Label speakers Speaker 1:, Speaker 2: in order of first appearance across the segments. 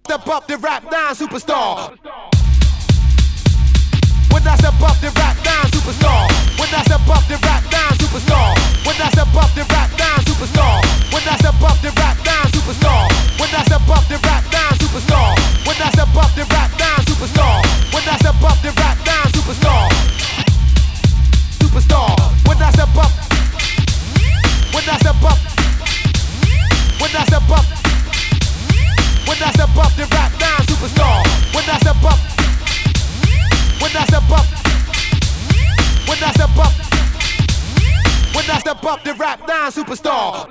Speaker 1: Step up the rap down superstar. When I step up the rap down superstar. When I step up the rap down superstar. When I step up the rap down superstar. When I step up the rap down superstar. When I step up the rap down superstar. When I step up the rap down superstar. When I step up the rap down superstar. Superstar. When I step up. When I step up. When I step up. When I step up the rap down superstar. When I step up. When I step up. When I step up. When I step up the rap down superstar.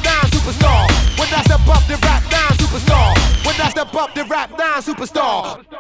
Speaker 1: Superstar.